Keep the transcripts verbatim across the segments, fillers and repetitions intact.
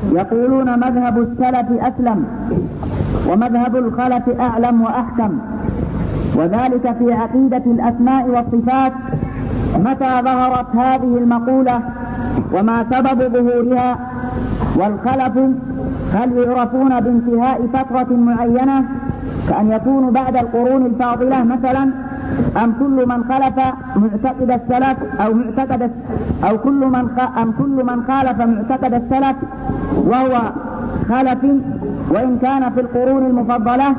يقولون مذهب السلف أسلم ومذهب الخلف أعلم وأحكم، وذلك في عقيدة الأسماء والصفات. متى ظهرت هذه المقولة وما سبب ظهورها؟ والخلف هل يعرفون بانتهاء فترة معينة كأن يكون بعد القرون الفاضلة مثلا، أم كل من خالف معتقد السلف أو معتقد أو كل من أم كل من خالف معتقد السلف وهو خلف وإن كان في القرون المفضلة؟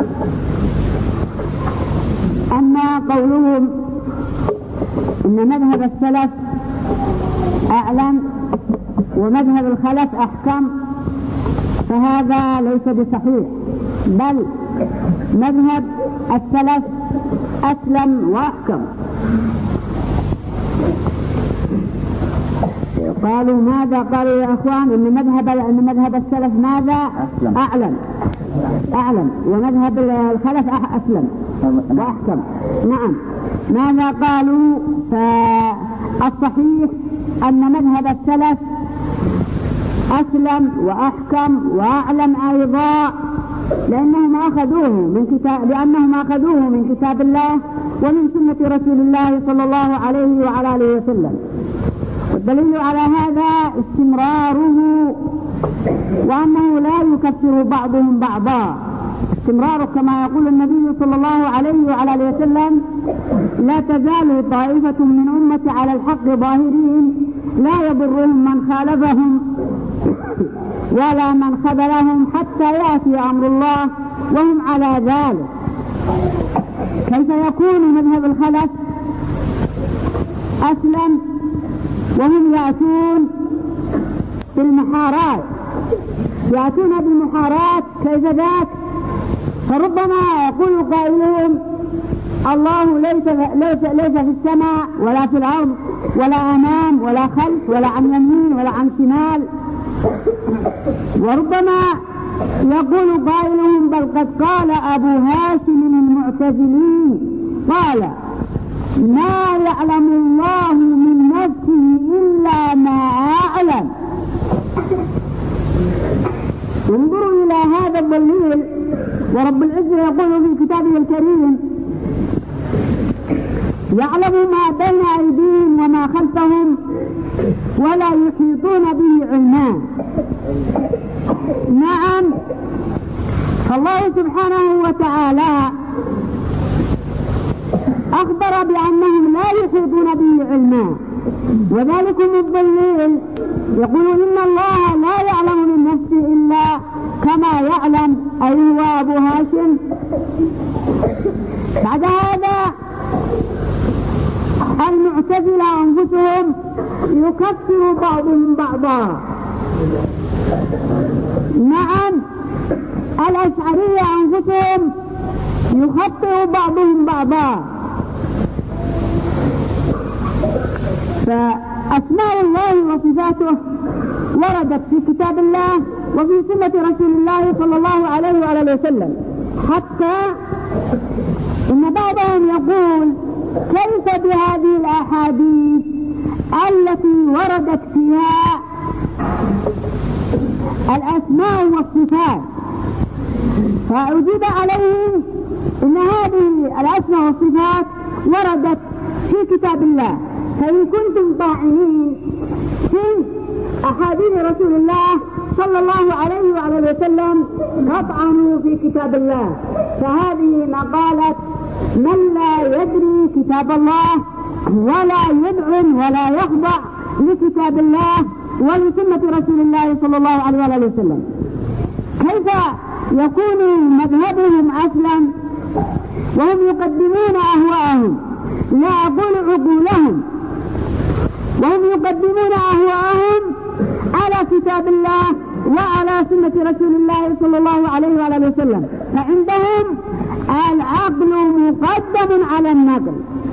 أما قولهم إن مذهب السلف أعلم ومذهب الخلف أحكم فهذا ليس بصحيح، بل مذهب السلف أسلم وأحكم. قالوا ماذا؟ قالوا يا أخوان إن مذهب إن مذهب السلف ماذا؟ أعلم أعلم ومذهب الخلف أسلم وأحكم. نعم. ماذا قالوا؟ فالصحيح أن مذهب السلف أسلم وأحكم وأعلم أيضا، لأنهم أخذوه من كتاب لأنهم أخذوه من كتاب الله ومن سنة رسول الله صلى الله عليه وعلى آله وسلم. والدليل على هذا استمراره، وأنه لا يكفر بعضهم بعضا. استمراره كما يقول النبي صلى الله عليه وعلى آله وسلم: لا تزال طائفة من أمتي على الحق ظاهرين لا يضرهم من خالفهم ولا من خذلهم حتى يأتي أمر الله وهم على ذلك. كيف يكون مذهب الخلف أسلم وهم يأتون بالمحارات يأتون بالمحارات كيف ذاك؟ فربما يقول قائلهم: الله ليس, ليس, ليس في السماء ولا في الأرض ولا أمام ولا خلف ولا عن يمين ولا عن شمال. وربما يقول قائلهم: بل قد قال أبو هاشم المعتزلي قال: ما يعلم الله من نفسه إلا ما أعلم. انظروا إلى هذا الدليل. ورب العزة يقول في كتابه الكريم: يعلم ما بين أيديهم وما خلفهم ولا يحيطون به علما. نعم، فالله سبحانه وتعالى أخبر بأنهم لا يحيطون به علما، وذلكم الدليل. يقول: إن الله لا يعلم من نفسه إلا كما يعلم، أي هو أبو هاشم. بعد هذا المعتزلة أنفسهم يكفر بعضهم بعضا. نعم، الأشعرية أنفسهم يخطئ بعضهم بعضا. فأسماء الله وصفاته وردت في كتاب الله وفي سنة رسول الله صلى الله عليه وآله وسلم، حتى إن بعضهم يقول: كيف بهذه الأحاديث التي وردت فيها الأسماء والصفات؟ فأجيب عليه إن هذه الأسماء والصفات وردت في كتاب الله، فإن كنتم طاعنين في أحاديث رسول الله صلى الله عليه وعلى وسلم فاطعنوا في كتاب الله. فهذه مقالة من لا يدري كتاب الله ولا يدعم ولا يخضع لكتاب الله ولسنة رسول الله صلى الله عليه وعلى وسلم. كيف يكون مذهبهم أسلم وهم يقدمون أهواءهم، لا أقول عقولهم، وهم يقدمون أهواءهم على كتاب الله وعلى سنة رسول الله صلى الله عليه وآله وسلم؟ فعندهم العقل مقدم على النقل،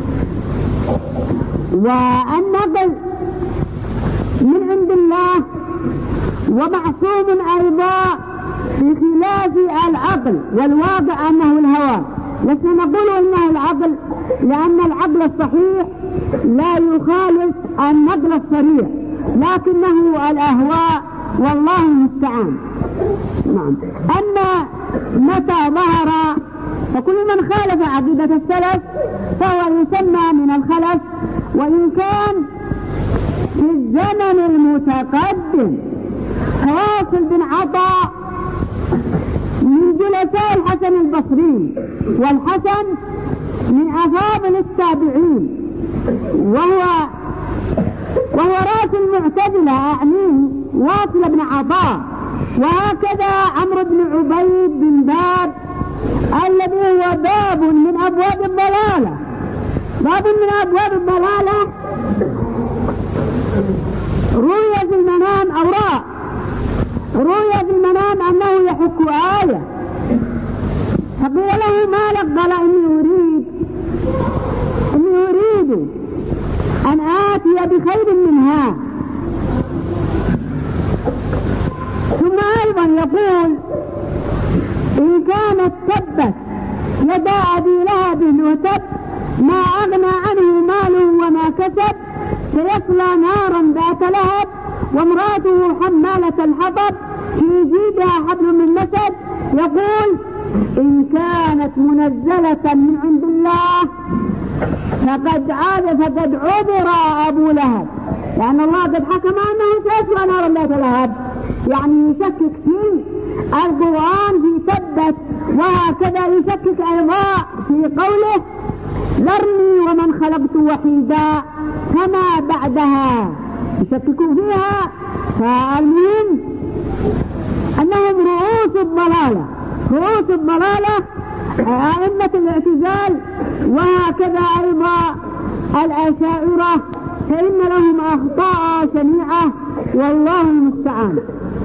والنقل من عند الله ومعصوم أيضا بخلاف العقل، والواقع أنه الهوى. لسنا نقول إنه العقل، لأن العقل الصحيح لا يخالف النقل الصريح، لكنه الأهواء والله المستعان. نعم. أما متى ظهر فكل من خالف عقيدة السلف فهو يسمى من الخلف، وإن كان في الزمن المتقدم. فواصل بن عطاء من جلساء الحسن البصري، والحسن من أفاضل التابعين، وهو وهو رأس المعتزلة أعنيه واصل بن عطاء. وهكذا عمرو بن عبيد بن باب الذي هو باب من أبواب الضلالة، باب من أبواب الضلالة. روي في المنام أو رأى روي في المنام أنه يحك آية، فقيل له ما لك؟ قال إني أريد إني أريد أن آتي بخير منها. ثم أيضا يقول إن كانت تبت يدا أبي لهب وتب ما أغنى عنه ماله وما كسب سيصلى نارا ذات لهب وامرأته حمالة الحطب في جيدها حبل من مسد. يقول إن كانت منزلة من عند الله فقد عاد فقد عذر أبو لهب، لأن الله قد حكم أنه سيصلى نارا ذات لهب، يعني يشكك في القرآن في تبت، وهكذا يشكك أيضا في قوله ذرني ومن خلقت وحيدا فما بعدها، يشككوا فيها. فالمهم أنهم رؤوس الضلالة، رؤوس الضلالة أئمة الاعتزال، وهكذا أيضا الأشاعرة، فإن لهم أخطاء شنيعة والله المستعان.